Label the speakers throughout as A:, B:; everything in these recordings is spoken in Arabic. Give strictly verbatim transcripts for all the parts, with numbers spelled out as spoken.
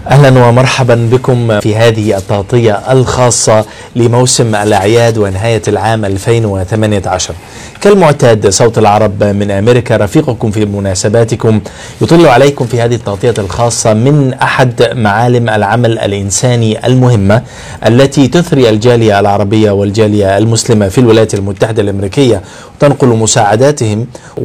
A: أهلا ومرحبا بكم في هذه التغطية الخاصة لموسم الأعياد ونهاية العام ألفين وثمانية عشر. كالمعتاد صوت العرب من أمريكا رفيقكم في مناسباتكم يطل عليكم في هذه التغطية الخاصة من أحد معالم العمل الإنساني المهمة التي تثري الجالية العربية والجالية المسلمة في الولايات المتحدة الأمريكية، تنقل مساعداتهم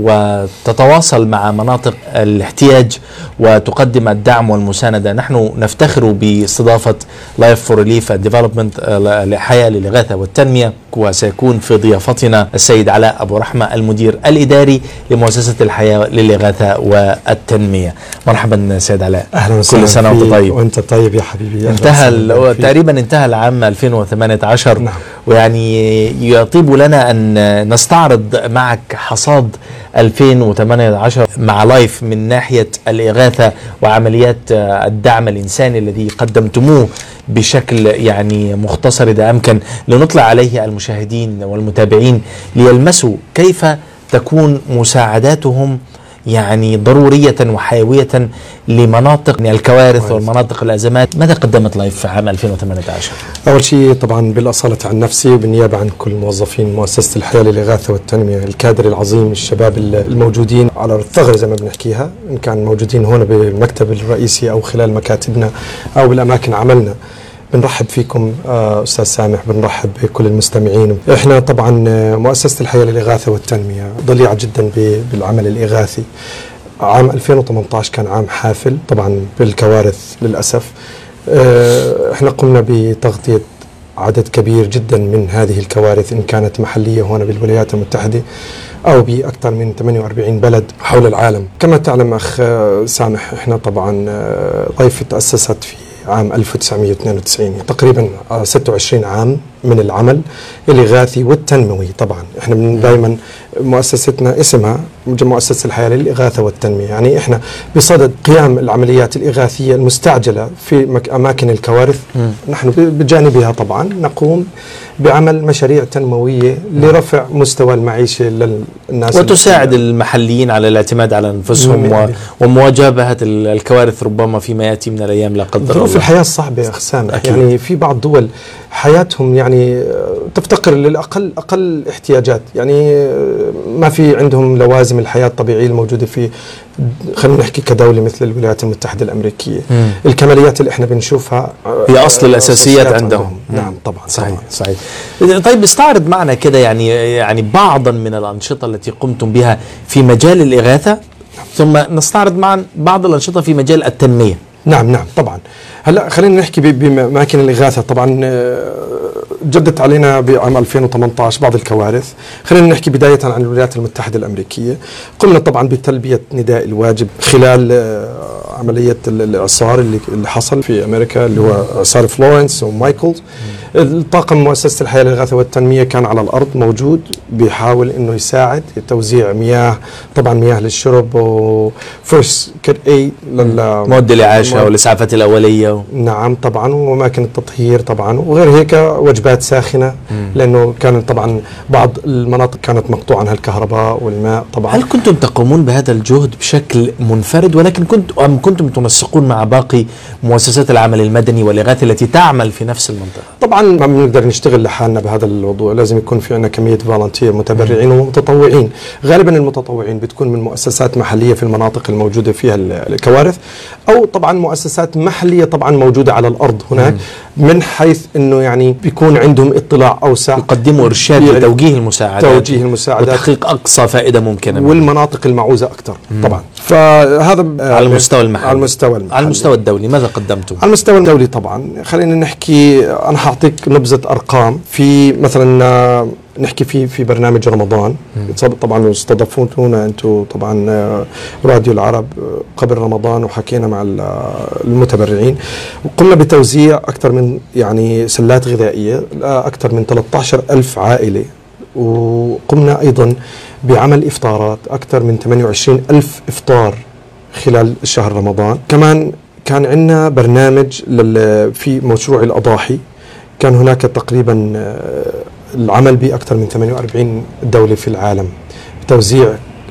A: وتتواصل مع مناطق الاحتياج وتقدم الدعم والمساندة. نحن نفتخر باستضافة لايف فور ريليف اند ديفلوبمنت لحياة للإغاثة والتنمية، وسيكون في ضيافتنا السيد علاء أبو رحمة المدير الإداري لمؤسسة الحياة للإغاثة والتنمية. مرحبا سيد علاء.
B: أهلا وسهلا.
A: كل سنة وأنت طيب.
B: وأنت طيب يا حبيبي.
A: انتهى تقريبا انتهى العام ألفين وثمانية عشر. نعم. ويعني يطيب لنا أن نستعرض معك حصاد ألفين وثمانية عشر مع لايف من ناحية الإغاثة وعمليات الدعم الإنساني الذي قدمتموه بشكل يعني مختصر إذا أمكن، لنطلع عليه المشاهدين والمتابعين ليلمسوا كيف تكون مساعداتهم يعني ضرورية وحيوية لمناطق الكوارث والمناطق الأزمات. ماذا قدمت لايف في عام ألفين وثمانية عشر؟
B: أول شيء طبعا بالأصالة عن نفسي وبالنيابة عن كل موظفين مؤسسة الحياة للإغاثة والتنمية، الكادر العظيم، الشباب الموجودين على الثغر زي ما بنحكيها، إن كان موجودين هنا بالمكتب الرئيسي أو خلال مكاتبنا أو بالأماكن عملنا. بنرحب فيكم أستاذ سامح، بنرحب بكل المستمعين. إحنا طبعا مؤسسة الحياة للإغاثة والتنمية ضليعة جدا بالعمل الإغاثي. عام ألفين وثمانية عشر كان عام حافل طبعا بالكوارث للأسف. إحنا قمنا بتغطية عدد كبير جدا من هذه الكوارث، إن كانت محلية هنا بالولايات المتحدة أو بأكثر من ثمانية وأربعين بلد حول العالم. كما تعلم أخ سامح، إحنا طبعا لايف تأسست في عام ألف وتسعمئة واثنين وتسعين، تقريبا ستة وعشرين عام من العمل الإغاثي والتنموي. طبعا احنا دائما مؤسستنا اسمها مؤسسة الحياة للإغاثة والتنمية، يعني احنا بصدد قيام العمليات الإغاثية المستعجلة في أماكن الكوارث. م. نحن بجانبها طبعا نقوم بعمل مشاريع تنموية لرفع مستوى المعيشة للناس
A: وتساعد المحليين على الاعتماد على أنفسهم و... ومواجهة الكوارث ربما فيما يأتي من الأيام لا قدر الله.
B: ظروف الحياة الصعبة يا أخ سامح، يعني في بعض دول حياتهم يعني تفتقر للأقل أقل احتياجات، يعني ما في عندهم لوازم الحياة الطبيعية الموجودة في خلينا نحكي كدولة مثل الولايات المتحدة الأمريكية. مم. الكماليات اللي احنا بنشوفها
A: هي أصل الأساسيات عندهم. عندهم.
B: نعم طبعا.
A: صحيح
B: طبعا.
A: صحيح. طيب استعرض معنا كده يعني يعني بعضا من الأنشطة التي قمتم بها في مجال الإغاثة، ثم نستعرض معا بعض الأنشطة في مجال التنمية.
B: نعم نعم طبعا. هلا خلينا نحكي بأماكن الإغاثة. طبعا جدت علينا بعام ألفين وثمانية عشر بعض الكوارث. خلينا نحكي بداية عن الولايات المتحدة الأمريكية. قمنا طبعا بتلبية نداء الواجب خلال عملية الإعصار اللي اللي حصل في أمريكا، اللي هو إعصار فلورنس ومايكلز. الطاقم مؤسسة الحياة للإغاثة والتنمية كان على الأرض موجود بيحاول إنه يساعد توزيع مياه، طبعا مياه للشرب وفيرست كيت ايد
A: للمواد الإعاشة والإسعافات الأولية.
B: نعم طبعا، وأماكن التطهير طبعا، وغير هيك وجبات ساخنة. مم. لأنه كان طبعا بعض المناطق كانت مقطوع عنها الكهرباء والماء. طبعا
A: هل كنتم تقومون بهذا الجهد بشكل منفرد، ولكن كنت أم كنتم تنسقون مع باقي مؤسسات العمل المدني والإغاثة التي تعمل في نفس المنطقة؟
B: طبعا ما بنقدر نشتغل لحالنا بهذا الموضوع، لازم يكون في عندنا كمية فالنتير متبرعين ومتطوعين. غالبا المتطوعين بتكون من مؤسسات محلية في المناطق الموجودة فيها الكوارث، أو طبعا مؤسسات محلية طبعا موجودة على الأرض هناك، من حيث أنه يعني بيكون عندهم اطلاع أوسع،
A: يقدموا إرشاد لتوجيه المساعدات
B: توجيه المساعدات
A: وتحقيق أقصى فائدة ممكنة
B: والمناطق المعوزة أكثر. طبعا فهذا
A: على المستوى المحلي.
B: على المستوى المحلي.
A: على المستوى الدولي ماذا قدمتم؟
B: على المستوى الدولي طبعا خلينا نحكي، أنا حاعطيك نبذة أرقام. في مثلا نحكي في في برنامج رمضان، طبعا استضافونا انتم طبعا راديو العرب قبل رمضان، وحكينا مع المتبرعين، وقمنا بتوزيع اكثر من يعني سلات غذائيه لاكثر من ثلاثة عشر ألف عائله، وقمنا ايضا بعمل افطارات اكثر من ثمانية وعشرين ألف افطار خلال شهر رمضان. كمان كان عندنا برنامج في مشروع الاضاحي، كان هناك تقريبا العمل بأكثر من ثمانية وأربعين دولة في العالم، توزيع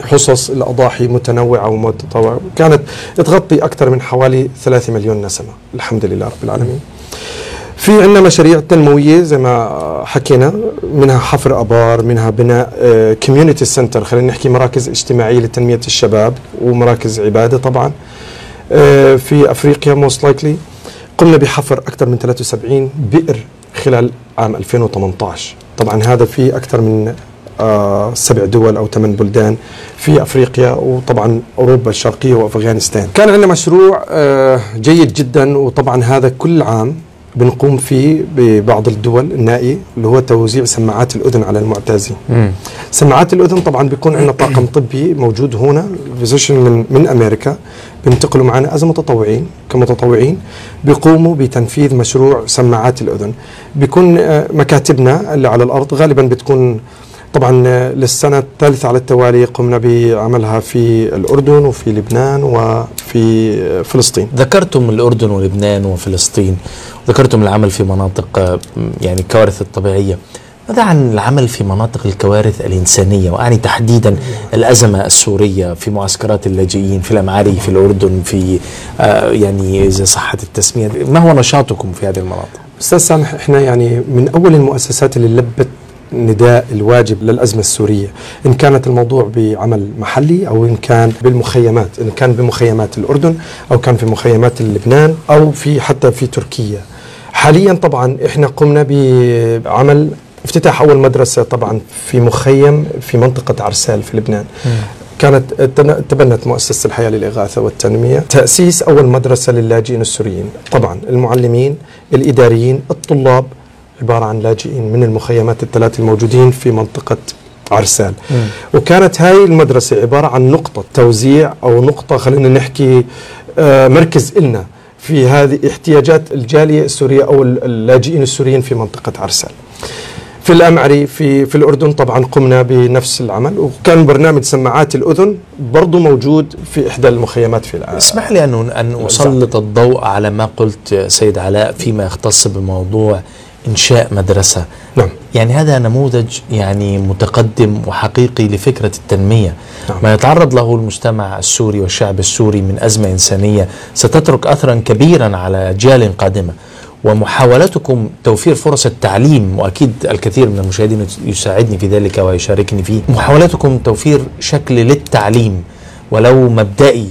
B: حصص الأضاحي متنوعة ومتطوعة، كانت تغطي أكثر من حوالي ثلاثة مليون نسمة الحمد لله رب العالمين. في عندنا مشاريع تنموية زي ما حكينا، منها حفر أبار، منها بناء كوميونيتي سنتر، خلينا نحكي مراكز اجتماعية لتنمية الشباب ومراكز عبادة طبعا في أفريقيا موست لايكلي. قمنا بحفر أكثر من ثلاثة وسبعين بئر خلال عام ألفين وثمانية عشر، طبعا هذا في أكثر من آه سبع دول أو ثمان بلدان في أفريقيا وطبعا أوروبا الشرقية وأفغانستان. كان عندنا مشروع آه جيد جدا، وطبعا هذا كل عام بنقوم فيه ببعض الدول النائية، اللي هو توزيع سماعات الأذن على المعتازين. مم. سماعات الأذن طبعا بيكون عندنا طاقم طبي موجود هنا فيزيشن من من أمريكا، بينتقلوا معنا از متطوعين كمتطوعين بيقوموا بتنفيذ مشروع سماعات الأذن. بيكون آه مكاتبنا اللي على الأرض غالبا بتكون طبعا للسنة الثالثة على التوالي قمنا بعملها في الأردن وفي لبنان وفي فلسطين.
A: ذكرتم الأردن ولبنان وفلسطين، ذكرتم العمل في مناطق يعني الكوارث الطبيعية. ماذا عن العمل في مناطق الكوارث الإنسانية، وأعني تحديدا الأزمة السورية في معسكرات اللاجئين في الأمعري في الأردن، في آه يعني إذا صحت التسمية، ما هو نشاطكم في هذه المناطق؟
B: أستاذ سامح، إحنا يعني من أول المؤسسات اللي لبت نداء الواجب للأزمة السورية، إن كانت الموضوع بعمل محلي أو إن كان بالمخيمات، إن كان بمخيمات الأردن أو كان في مخيمات لبنان أو في حتى في تركيا. حاليا طبعا إحنا قمنا بعمل افتتاح أول مدرسة طبعا في مخيم في منطقة عرسال في لبنان. م. كانت تبنت مؤسسة الحياة للإغاثة والتنمية تأسيس أول مدرسة للاجئين السوريين. طبعا المعلمين، الإداريين، الطلاب عبارة عن لاجئين من المخيمات الثلاث الموجودين في منطقة عرسال. م. وكانت هاي المدرسة عبارة عن نقطة توزيع أو نقطة خلينا نحكي آه مركز إلنا في هذه احتياجات الجالية السورية أو اللاجئين السوريين في منطقة عرسال. في الأمعري في في الأردن طبعا قمنا بنفس العمل، وكان برنامج سماعات الأذن برضو موجود في إحدى المخيمات في العالم.
A: اسمح لي أن أن أسلط الضوء على ما قلت سيد علاء فيما يختص بموضوع إنشاء مدرسة.
B: نعم.
A: يعني هذا نموذج يعني متقدم وحقيقي لفكرة التنمية.
B: نعم.
A: ما يتعرض له المجتمع السوري والشعب السوري من أزمة إنسانية ستترك أثرا كبيرا على أجيال قادمة، ومحاولتكم توفير فرص التعليم، وأكيد الكثير من المشاهدين يساعدني في ذلك ويشاركني فيه، محاولتكم توفير شكل للتعليم ولو مبدئي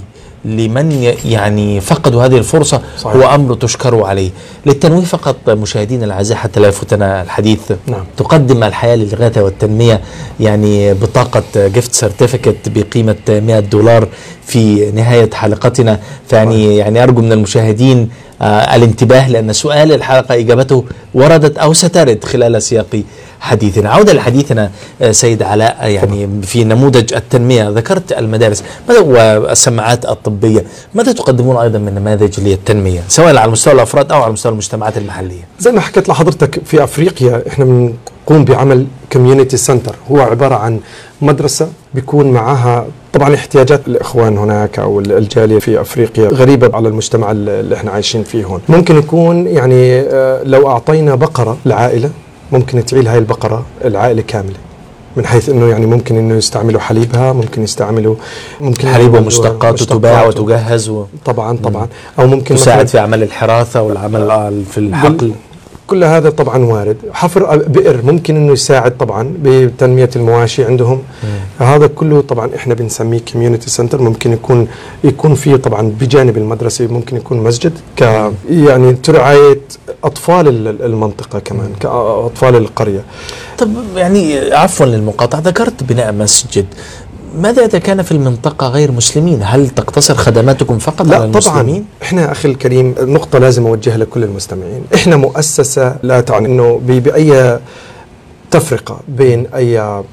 A: لمن يعني فقدوا هذه الفرصة. صحيح. هو أمر تشكروا عليه. للتنويه فقط مشاهدينا الأعزاء حتى لا يفوتنا الحديث.
B: نعم.
A: تقدم الحياة للإغاثة والتنمية يعني بطاقة جيفت سيرتيفيكت بقيمة مئة دولار في نهاية حلقتنا، فيعني يعني أرجو من المشاهدين آه الانتباه، لأن سؤال الحلقة إجابته وردت أو سترد خلال سياق حديثنا. عودة لحديثنا آه سيد علاء، يعني في نموذج التنمية ذكرت المدارس والسماعات الطبية، ماذا تقدمون أيضا من نماذج للتنمية سواء على مستوى الأفراد أو على مستوى المجتمعات المحلية؟
B: زي ما حكيت لحضرتك في أفريقيا إحنا بنقوم بعمل كوميونيتي سنتر، هو عبارة عن مدرسة بيكون معها طبعا احتياجات الإخوان هناك أو الجالية في أفريقيا غريبة على المجتمع اللي احنا عايشين فيه هون. ممكن يكون يعني لو أعطينا بقرة لعائلة ممكن تعيل هاي البقرة العائلة كاملة، من حيث انه يعني ممكن انه يستعملوا حليبها، ممكن يستعملوا ممكن
A: حليب ومشتقات تباع وتجهز و...
B: طبعا طبعا او ممكن
A: تساعد في عمل الحراسة والعمل في الحقل.
B: كل هذا طبعا وارد. حفر بئر ممكن انه يساعد طبعا بتنمية المواشي عندهم. مم. هذا كله طبعا احنا بنسميه كوميونيتي سنتر. ممكن يكون يكون فيه طبعا بجانب المدرسة ممكن يكون مسجد ك يعني ترعاية اطفال المنطقة كمان، مم. كاطفال القرية.
A: طب يعني عفوا للمقاطعة، ذكرت بناء مسجد، ماذا إذا كان في المنطقة غير مسلمين؟ هل تقتصر خدماتكم فقط
B: لا
A: على المسلمين؟
B: طبعا احنا أخي الكريم نقطة لازم أوجهها لكل المستمعين، احنا مؤسسة لا تعني انه بأي تفرقة بين أي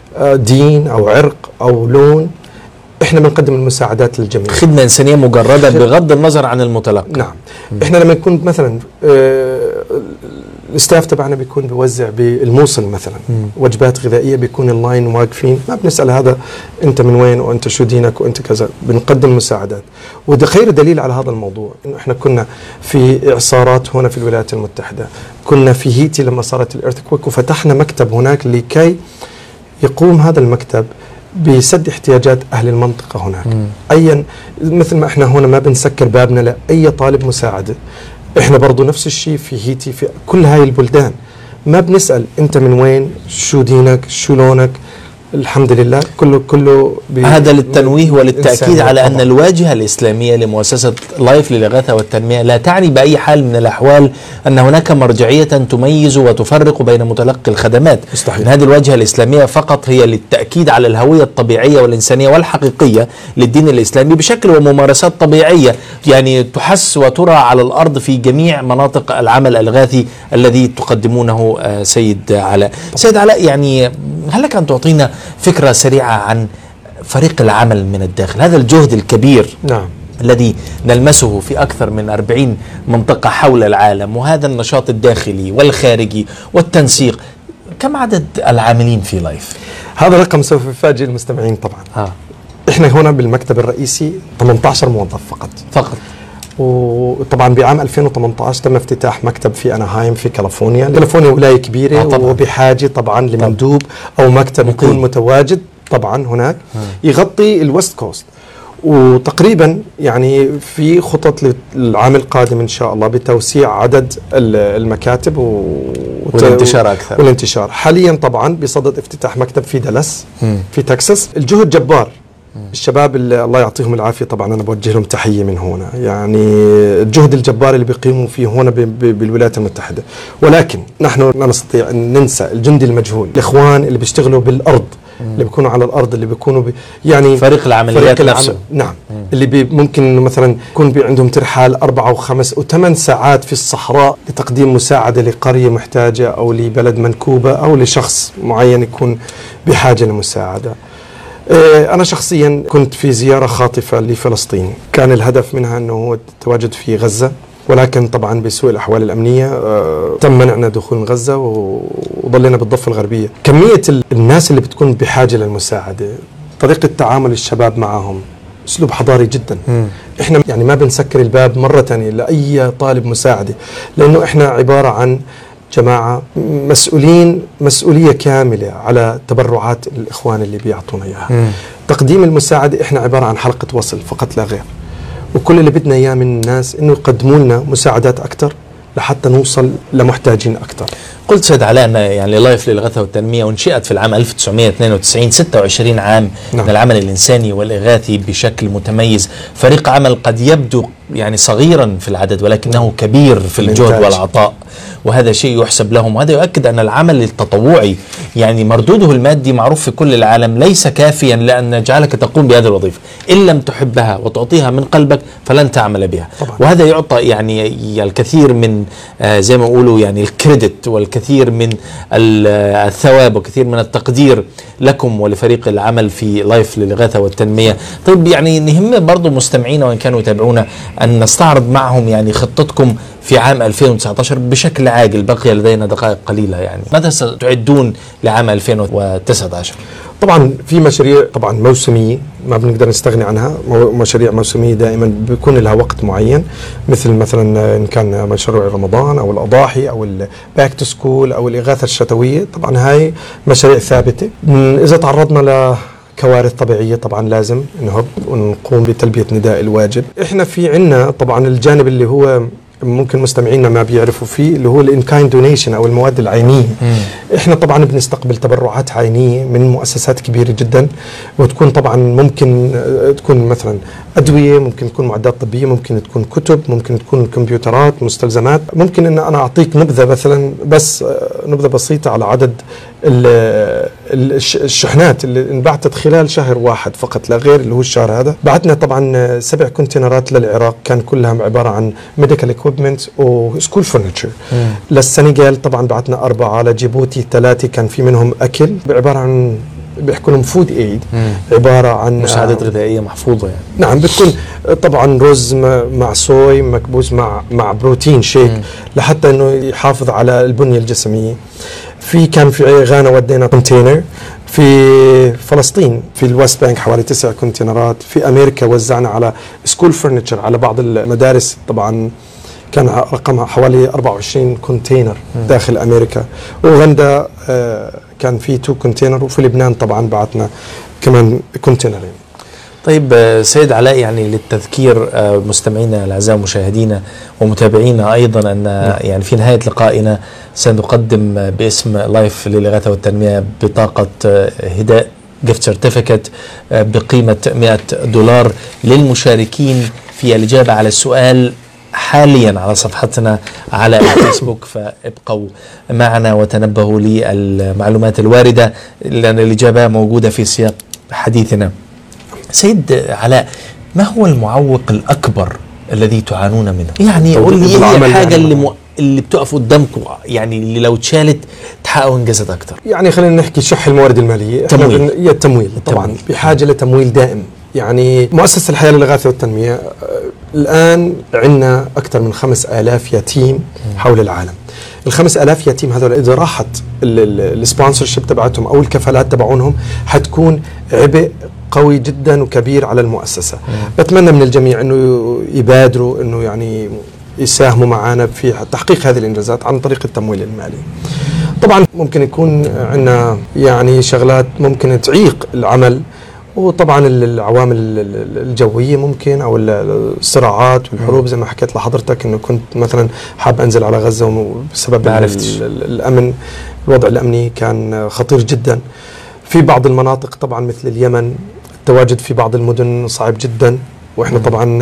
B: دين أو عرق أو لون، احنا بنقدم المساعدات للجميع،
A: خدمة إنسانية مجردة بغض النظر عن المتلقي.
B: نعم. م. احنا لما نكون مثلا اه الستاف تبعنا بيكون بيوزع بالموصل مثلا م. وجبات غذائيه، بيكون اللاين واقفين، ما بنسال هذا انت من وين وانت شو دينك وانت كذا، بنقدم مساعدات. وده خير دليل على هذا الموضوع انه احنا كنا في اعصارات هنا في الولايات المتحده، كنا في هيتي لما صارت الارثكويك، وفتحنا مكتب هناك لكي يقوم هذا المكتب بسد احتياجات أهل المنطقة هناك. م. أيا مثل ما إحنا هنا ما بنسكر بابنا لأي طالب مساعدة، إحنا برضو نفس الشيء في هيتي، في كل هاي البلدان ما بنسأل أنت من وين، شو دينك، شو لونك، الحمد لله كله كله.
A: هذا للتنويه وللتأكيد على طبعا. أن الواجهة الإسلامية لمؤسسة لايف للإغاثة والتنمية لا تعني بأي حال من الأحوال أن هناك مرجعية تميز وتفرق بين متلقي الخدمات. مستحيل. هذه الواجهة الإسلامية فقط هي للتأكيد على الهوية الطبيعية والإنسانية والحقيقية للدين الإسلامي بشكل وممارسات طبيعية يعني تحس وترى على الأرض في جميع مناطق العمل الإغاثي الذي تقدمونه. سيد علاء، سيد علاء، يعني هل لك أن تعطينا فكرة سريعة عن فريق العمل من الداخل، هذا الجهد الكبير نعم. الذي نلمسه في أكثر من أربعين منطقة حول العالم، وهذا النشاط الداخلي والخارجي والتنسيق، كم عدد العاملين في لايف؟
B: هذا رقم سوف يفاجئ المستمعين طبعا. ها. احنا هنا بالمكتب الرئيسي ثمانية عشر موظف فقط
A: فقط
B: وطبعا بعام ألفين وثمانية عشر تم افتتاح مكتب في أناهايم في كاليفورنيا. كاليفورنيا ولاية كبيرة آه وبحاجة طبعا لمندوب أو مكتب مقيم. يكون متواجد طبعا هناك ها. يغطي الويست كوست، وتقريبا يعني في خطط للعام القادم إن شاء الله بتوسيع عدد المكاتب
A: والانتشار أكثر.
B: والانتشار حاليا طبعا بصدد افتتاح مكتب في دالاس م. في تكساس. الجهد جبار، الشباب اللي الله يعطيهم العافية طبعا أنا بوجه لهم تحية من هنا، يعني الجهد الجبار اللي بيقيموا فيه هنا بالولايات المتحدة. ولكن نحن لا نستطيع أن ننسى الجندي المجهول، الإخوان اللي بيشتغلوا بالأرض، اللي بيكونوا على الأرض، اللي بيكونوا بي يعني
A: فريق العمليات فريق نفسه.
B: نعم مم. اللي بي ممكن مثلا يكون بي عندهم ترحال أربعة وخمس وثمان ساعات في الصحراء لتقديم مساعدة لقرية محتاجة أو لبلد منكوبة أو لشخص معين يكون بحاجة لمساعدة. أنا شخصيا كنت في زيارة خاطفة لفلسطين، كان الهدف منها أنه التواجد في غزة، ولكن طبعا بسوء الأحوال الأمنية آه تم منعنا دخول من غزة وضلينا بالضفة الغربية. كمية الناس اللي بتكون بحاجة للمساعدة، طريقة تعامل الشباب معهم أسلوب حضاري جدا. م. إحنا يعني ما بنسكر الباب مرة تانية لأي طالب مساعدة، لأنه إحنا عبارة عن جماعة مسؤولين مسؤولية كاملة على تبرعات الإخوان اللي بيعطونا إياها. تقديم المساعدة إحنا عبارة عن حلقة وصل فقط لا غير، وكل اللي بدنا إياه من الناس إنه يقدموا لنا مساعدات أكتر لحتى نوصل لمحتاجين أكتر.
A: قلت سيد علاء أن يعني لايف للإغاثة والتنمية أنشئت في العام ألف وتسعمائة واثنين وتسعين، ستة وعشرين عام نعم. من العمل الإنساني والإغاثي بشكل متميز، فريق عمل قد يبدو يعني صغيرا في العدد ولكنه كبير في الجهد والعطاء، وهذا شيء يحسب لهم، وهذا يؤكد أن العمل التطوعي يعني مردوده المادي معروف في كل العالم ليس كافيا لأن يجعلك تقوم بهذه الوظيفة، إن لم تحبها وتعطيها من قلبك فلن تعمل بها. طبعا. وهذا يعطى يعني الكثير من آه زي ما يقولوا يعني الكريدت والكثير من الثواب وكثير من التقدير لكم ولفريق العمل في لايف للإغاثة والتنمية. طيب يعني نهم برضو مستمعينا وإن كانوا يتابعونا أن نستعرض معهم يعني خطتكم في عام ألفين وتسعة عشر بشكل عاجل، بقي لدينا دقائق قليلة، يعني ماذا ستعدون لعام ألفين وتسعة عشر؟
B: طبعا في مشاريع طبعا موسمية ما بنقدر نستغني عنها، مشاريع موسمية دائما بيكون لها وقت معين، مثل مثلا إن كان مشروع رمضان أو الأضاحي أو الباك تو سكول أو الإغاثة الشتوية، طبعا هاي مشاريع ثابتة. إذا تعرضنا ل كوارث طبيعية طبعا لازم نهب ونقوم بتلبية نداء الواجب. احنا في عنا طبعا الجانب اللي هو ممكن مستمعينا ما بيعرفوا فيه، اللي هو الانكاين دونيشن او المواد العينيه. مم. احنا طبعا بنستقبل تبرعات عينيه من مؤسسات كبيره جدا، وتكون طبعا ممكن تكون مثلا ادويه، ممكن تكون معدات طبيه، ممكن تكون كتب، ممكن تكون كمبيوترات، مستلزمات. ممكن ان انا اعطيك نبذه مثلا بس نبذه بسيطه على عدد الشحنات اللي انبعثت خلال شهر واحد فقط لا غير، اللي هو الشهر هذا. بعتنا طبعا سبع كونتينرات للعراق، كان كلها عباره عن ميديكال اكويبمنت وسكول فرنتشر. للسنغال طبعا بعتنا اربعه، لجيبوتي ثلاثه كان في منهم اكل، عباره عن بيحكوا لهم فود ايد، عباره عن
A: مساعدات غذائيه محفوظه يعني.
B: نعم، بتكون طبعا رز مع صوي مكبوس مع مع بروتين شيك مم. لحتى انه يحافظ على البنيه الجسميه. في كان في غانا ودينا كونتينر، في فلسطين في الويست بانك حوالي تسع كونتينرات، في امريكا وزعنا على سكول فرنتشر على بعض المدارس، طبعا كان رقمها حوالي أربعة وعشرين كونتينر داخل امريكا. واوغندا آه كان في تو كونتينر، وفي لبنان طبعا بعتنا كمان كونتينرين.
A: طيب سيد علاء، يعني للتذكير مستمعينا الاعزاء ومشاهدينا ومتابعينا ايضا ان يعني في نهايه لقائنا سنقدم باسم لايف للإغاثة والتنمية بطاقة هداء جيفت سيرتيفيكت بقيمة مئة دولار للمشاركين في الإجابة على السؤال حاليا على صفحتنا على الفيسبوك، فابقوا معنا وتنبهوا للمعلومات الواردة لأن الإجابة موجودة في سياق حديثنا. سيد علاء، ما هو المعوق الأكبر الذي تعانون منه؟ يعني قول لي ايه الحاجة اللي م... اللي بتقف قدامكم، يعني اللي لو اتشالت تحققوا انجازات اكتر؟
B: يعني خلينا نحكي شح الموارد الماليه.
A: تمويل.
B: هي التمويل طبعا التمويل. بحاجه لتمويل دائم. يعني مؤسسه الحياه للاغاثه والتنميه الان عندنا اكثر من خمس آلاف يتيم حول العالم. الخمس آلاف يتيم هذول اذا راحت السبونسرشيب تبعتهم او الكفالات تبعونهم حتكون عبء قوي جدا وكبير على المؤسسه. مم. بتمنى من الجميع انه يبادروا انه يعني يساهموا معنا في تحقيق هذه الانجازات عن طريق التمويل المالي. طبعا ممكن يكون عندنا يعني شغلات ممكن تعيق العمل، وطبعا العوامل الجويه ممكن او الصراعات والحروب زي ما حكيت لحضرتك انه كنت مثلا حاب انزل على غزه وبسبب الامن الوضع الامني كان خطير جدا. في بعض المناطق طبعا مثل اليمن التواجد في بعض المدن صعب جدا، واحنا طبعا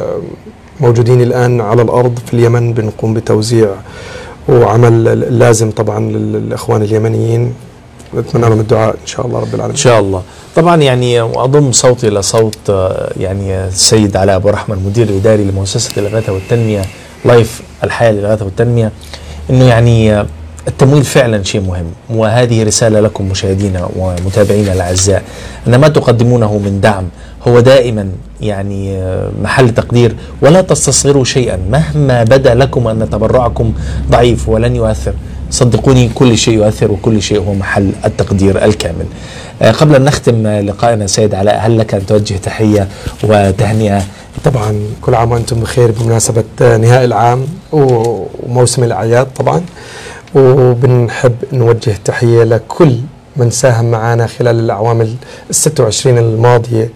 B: موجودين الآن على الأرض في اليمن بنقوم بتوزيع وعمل لازم طبعا للإخوان اليمنيين. نتمنى لهم الدعاء إن شاء الله رب العالمين.
A: إن شاء الله. طبعا يعني أضم صوتي لصوت يعني السيد علاء أبو رحمة المدير الإداري لمؤسسة الإغاثة والتنمية لايف الحياة للإغاثة والتنمية، إنه يعني التمويل فعلا شيء مهم، وهذه رسالة لكم مشاهدينا ومتابعينا الأعزاء أن ما تقدمونه من دعم هو دائما يعني محل تقدير، ولا تستصغروا شيئا مهما بدا لكم أن تبرعكم ضعيف ولن يؤثر. صدقوني كل شيء يؤثر وكل شيء هو محل التقدير الكامل. قبل أن نختم لقائنا سيد علاء، هل لك أن توجه تحية وتهنئة؟
B: طبعا كل عام وأنتم بخير بمناسبة نهاية العام وموسم الأعياد طبعا، وبنحب نوجه تحية لكل من ساهم معنا خلال الأعوام الستة وعشرين الماضية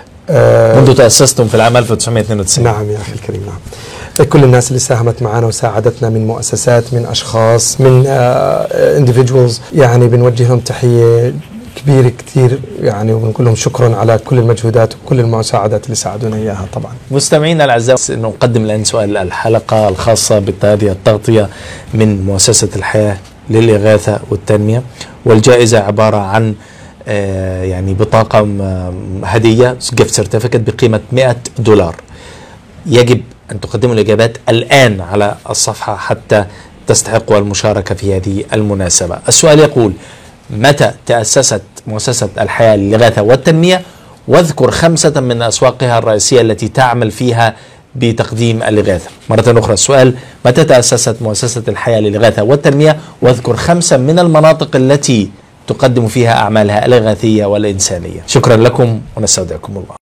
A: منذ تأسستم في العام ألف وتسعمئة واثنين وتسعين.
B: نعم يا أخي الكريم. نعم، كل الناس اللي ساهمت معنا وساعدتنا من مؤسسات من أشخاص من individuals، يعني بنوجه لهم تحية كبيرة كثير يعني، وبنقول لهم شكرا على كل المجهودات وكل المساعدات اللي ساعدونا إياها. طبعا
A: مستمعينا الأعزاء، نقدم الآن سؤال الحلقة الخاصة بهذه التغطية من مؤسسة الحياة للإغاثة والتنمية، والجائزة عبارة عن آه يعني بطاقة هدية جيفت سيرتيفيكت بقيمة مئة دولار. يجب أن تقدموا الإجابات الآن على الصفحة حتى تستحقوا المشاركة في هذه المناسبة. السؤال يقول: متى تأسست مؤسسة الحياة للإغاثة والتنمية؟ واذكر خمسة من أسواقها الرئيسية التي تعمل فيها بتقديم الإغاثة. مرة أخرى السؤال: متى تأسست مؤسسة الحياة للإغاثة والتنمية؟ واذكر خمسة من المناطق التي تقدم فيها أعمالها الإغاثية والإنسانية. شكرا لكم ونستودعكم الله.